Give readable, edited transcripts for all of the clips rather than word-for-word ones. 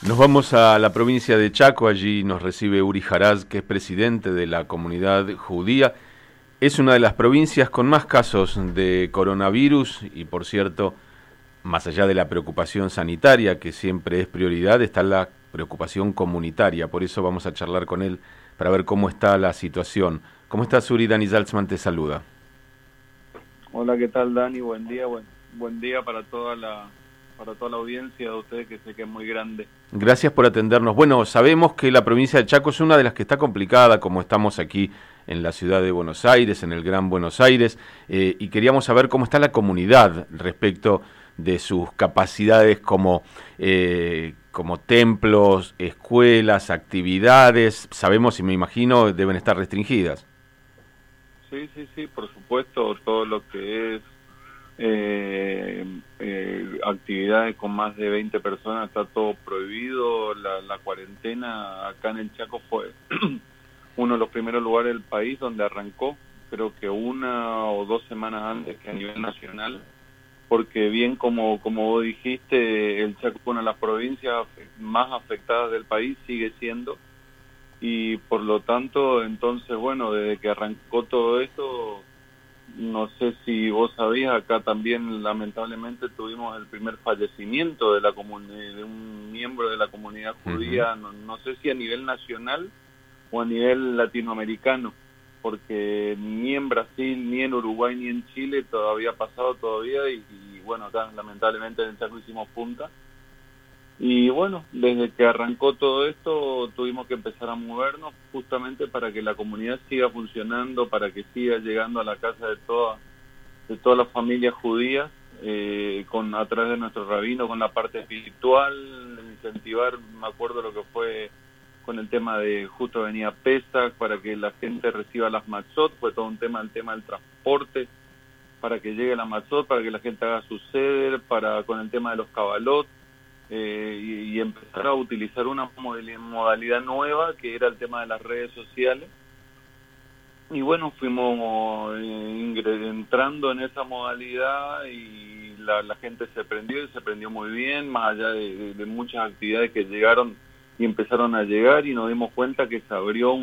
Nos vamos a la provincia de Chaco, allí nos recibe Uri Jaraz, que es presidente de la comunidad judía. Es una de las provincias con más casos de coronavirus y, por cierto, más allá de la preocupación sanitaria, que siempre es prioridad, está la preocupación comunitaria. Por eso vamos a charlar con él para ver cómo está la situación. ¿Cómo estás, Uri? Dani Zaltzman te saluda. Hola, ¿qué tal, Dani? Buen día, buen día para toda la audiencia de ustedes, que sé que es muy grande. Gracias por atendernos. Bueno, sabemos que la provincia de Chaco es una de las que está complicada, como estamos aquí en la ciudad de Buenos Aires, en el Gran Buenos Aires, y queríamos saber cómo está la comunidad respecto de sus capacidades como templos, escuelas, actividades. Sabemos y me imagino deben estar restringidas. Sí, por supuesto, todo lo que es actividades con más de 20 personas está todo prohibido. La cuarentena acá en el Chaco fue uno de los primeros lugares del país donde arrancó, creo que 1 o 2 semanas antes que a nivel nacional, porque bien como vos dijiste, el Chaco es una de las provincias más afectadas del país, sigue siendo, y por lo tanto, entonces, bueno, desde que arrancó todo esto, no sé si vos sabías, acá también lamentablemente tuvimos el primer fallecimiento de un miembro de la comunidad judía, no sé si a nivel nacional o a nivel latinoamericano, porque ni en Brasil, ni en Uruguay, ni en Chile todavía ha pasado todavía, y bueno, acá lamentablemente en el Chaco hicimos punta. Y bueno, desde que arrancó todo esto tuvimos que empezar a movernos justamente para que la comunidad siga funcionando, para que siga llegando a la casa de todas las familias judías, a través de nuestro rabino, con la parte espiritual, incentivar. Me acuerdo lo que fue con el tema de justo venía Pesach, para que la gente reciba las matzot, fue todo un tema, el tema del transporte, para que llegue la matzot, para que la gente haga su seder, con el tema de los cabalot, y empezar a utilizar una modalidad nueva, que era el tema de las redes sociales. Y bueno, fuimos entrando en esa modalidad, y la gente se prendió, y se prendió muy bien, más allá de muchas actividades que llegaron y empezaron a llegar, y nos dimos cuenta que se abrió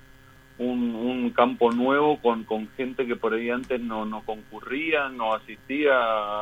un campo nuevo con gente que por ahí antes no concurría, no asistía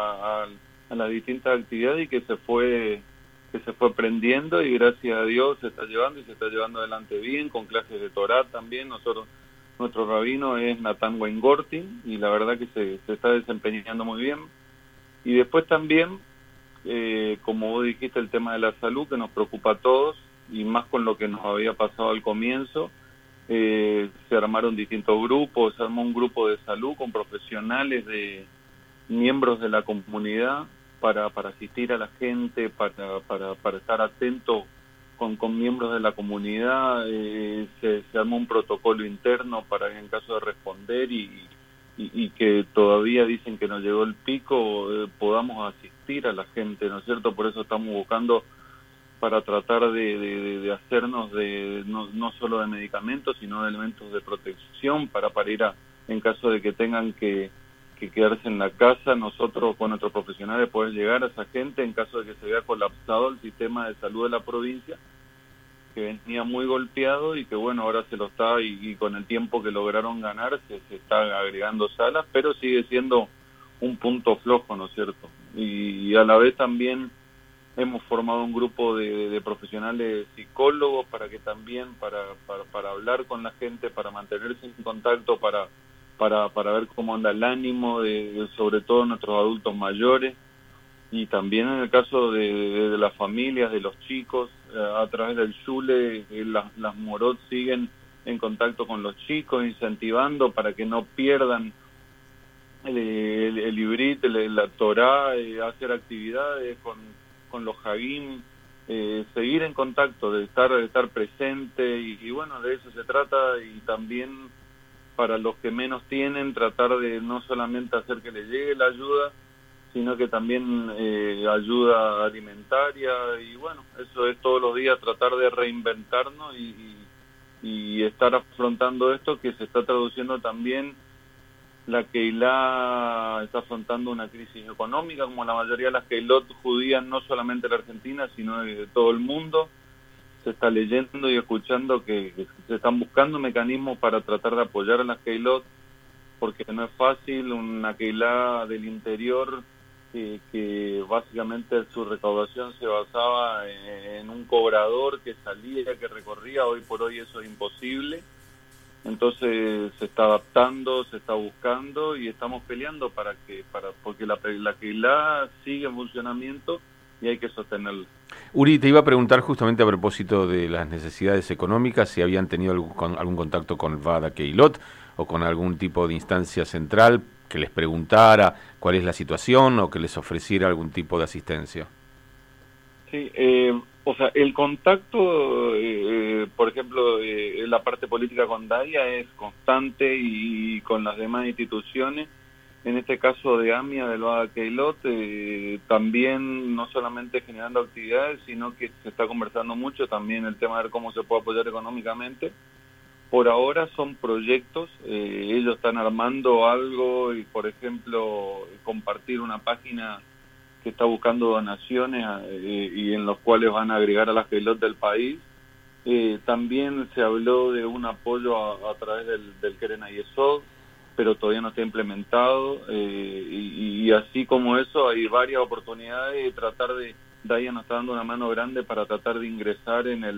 a las distintas actividades, y que se fue prendiendo, y gracias a Dios se está llevando, y se está llevando adelante bien, con clases de Torá también. Nuestro rabino es Natán Weingortin, y la verdad que se está desempeñando muy bien. Y después también, como vos dijiste, el tema de la salud, que nos preocupa a todos, y más con lo que nos había pasado al comienzo. Se armaron distintos grupos, se armó un grupo de salud con profesionales, de miembros de la comunidad, para asistir a la gente, para estar atentos con miembros de la comunidad. Se armó un protocolo interno para, en caso de responder y que todavía dicen que no llegó el pico, podamos asistir a la gente, ¿no es cierto? Por eso estamos buscando, para tratar de hacernos no solo de medicamentos, sino de elementos de protección, para ir en caso de que tengan que quedarse en la casa, nosotros con nuestros profesionales poder llegar a esa gente en caso de que se vea colapsado el sistema de salud de la provincia, que venía muy golpeado, y que bueno, ahora se lo está, y con el tiempo que lograron ganar se está agregando salas, pero sigue siendo un punto flojo, ¿no es cierto? Y a la vez también hemos formado un grupo de profesionales psicólogos, para que también, para hablar con la gente, para mantenerse en contacto, para ver cómo anda el ánimo sobre todo nuestros adultos mayores, y también en el caso de las familias, de los chicos, a través del Shule, las Morot siguen en contacto con los chicos, incentivando para que no pierdan el Ibrit, la Torá, hacer actividades con los Hagim, seguir en contacto, de estar presente, y bueno, de eso se trata. Y también para los que menos tienen, tratar de no solamente hacer que les llegue la ayuda, sino que también ayuda alimentaria. Y bueno, eso es todos los días tratar de reinventarnos y estar afrontando esto, que se está traduciendo también La Keilah está afrontando una crisis económica, como la mayoría de las Keilot judías, no solamente de la Argentina, sino de todo el mundo. Se está leyendo y escuchando que se están buscando mecanismos para tratar de apoyar a las Keilot, porque no es fácil. Una Keilah del interior que básicamente su recaudación se basaba en un cobrador que salía, que recorría. Hoy por hoy eso es imposible. Entonces se está adaptando, se está buscando y estamos peleando porque la Keilah sigue en funcionamiento y hay que sostenerla. Uri, te iba a preguntar justamente a propósito de las necesidades económicas, si habían tenido algún contacto con Vada Keilot o con algún tipo de instancia central que les preguntara cuál es la situación o que les ofreciera algún tipo de asistencia. Sí, o sea, el contacto, por ejemplo, en la parte política con Daya es constante y con las demás instituciones. En este caso de AMIA, del Vada Keilot, también no solamente generando actividades, sino que se está conversando mucho también el tema de ver cómo se puede apoyar económicamente. Por ahora son proyectos, ellos están armando algo y, por ejemplo, compartir una página que está buscando donaciones y en los cuales van a agregar a las Keilot del país. También se habló de un apoyo a través del Keren Ayesod, pero todavía no está implementado, y así como eso hay varias oportunidades de tratar Daya nos está dando una mano grande para tratar de ingresar en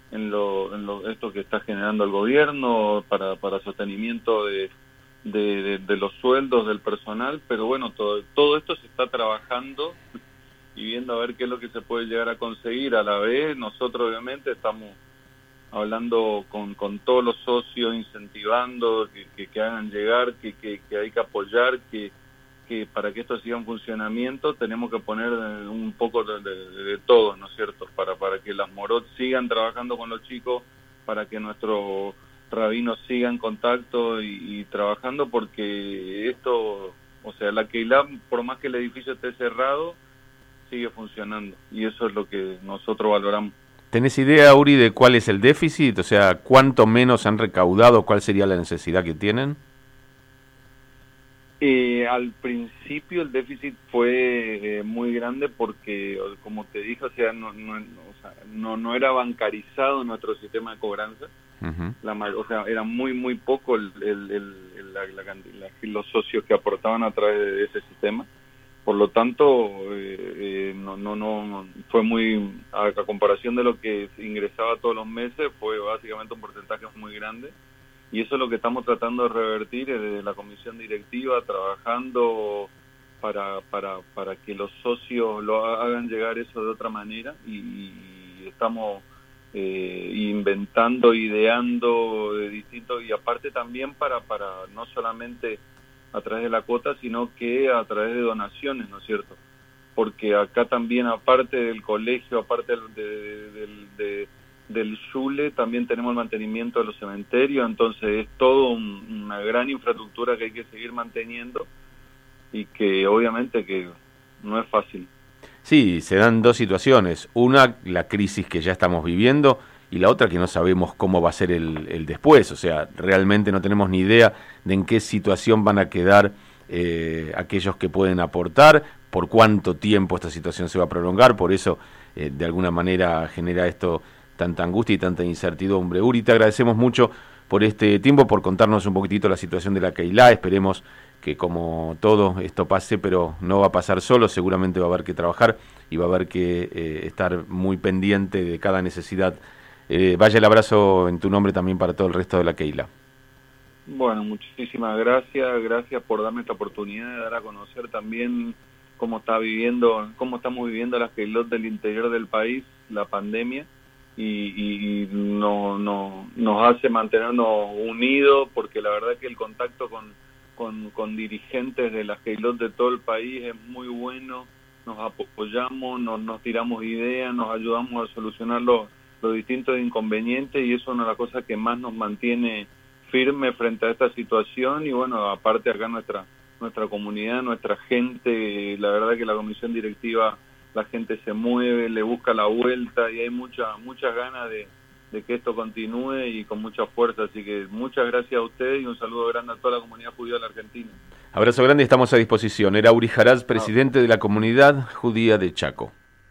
esto que está generando el gobierno para sostenimiento de los sueldos del personal, pero bueno, todo esto se está trabajando y viendo a ver qué es lo que se puede llegar a conseguir. A la vez nosotros obviamente estamos hablando con todos los socios, incentivando que hagan llegar, que hay que apoyar, que para que esto siga en funcionamiento tenemos que poner un poco de todo, ¿no es cierto? Para que las Morot sigan trabajando con los chicos, para que nuestro rabino siga en contacto y trabajando, porque esto, o sea, la Keilah, por más que el edificio esté cerrado, sigue funcionando, y eso es lo que nosotros valoramos. ¿Tenés idea, Uri, de cuál es el déficit? O sea, ¿cuánto menos han recaudado? ¿Cuál sería la necesidad que tienen? Al principio el déficit fue muy grande porque, como te dije, o sea, no era bancarizado nuestro sistema de cobranza. O sea, era muy poco los socios que aportaban a través de ese sistema. Por lo tanto, no fue muy, a comparación de lo que ingresaba todos los meses, fue básicamente un porcentaje muy grande. Y eso es lo que estamos tratando de revertir desde la comisión directiva, trabajando para que los socios lo hagan llegar eso de otra manera, y estamos inventando, ideando de distintos, y aparte también para no solamente a través de la cuota, sino que a través de donaciones, ¿no es cierto? Porque acá también, aparte del colegio, aparte del Shule, también tenemos el mantenimiento de los cementerios, entonces es todo una gran infraestructura que hay que seguir manteniendo y que obviamente que no es fácil. Sí, se dan dos situaciones, una, la crisis que ya estamos viviendo, y la otra que no sabemos cómo va a ser el después, o sea, realmente no tenemos ni idea de en qué situación van a quedar aquellos que pueden aportar, por cuánto tiempo esta situación se va a prolongar, por eso de alguna manera genera esto tanta angustia y tanta incertidumbre. Uri, te agradecemos mucho por este tiempo, por contarnos un poquitito la situación de la Keilah. Esperemos que como todo esto pase, pero no va a pasar solo, seguramente va a haber que trabajar y va a haber que estar muy pendiente de cada necesidad. Vaya el abrazo en tu nombre también para todo el resto de la Keilah. Bueno, muchísimas gracias por darme esta oportunidad de dar a conocer también cómo estamos viviendo las Keilot del interior del país, la pandemia, y nos hace mantenernos unidos, porque la verdad que el contacto con dirigentes de las Keilot de todo el país es muy bueno, nos apoyamos, nos tiramos ideas, nos ayudamos a solucionar los distintos inconvenientes, y eso es una de las cosas que más nos mantiene firme frente a esta situación. Y bueno, aparte acá nuestra comunidad, nuestra gente, la verdad que la comisión directiva, la gente se mueve, le busca la vuelta, y hay muchas ganas de que esto continúe y con mucha fuerza. Así que muchas gracias a ustedes y un saludo grande a toda la comunidad judía de la Argentina. Abrazo grande, estamos a disposición. Era Uri Haraz, presidente de la comunidad judía de Chaco.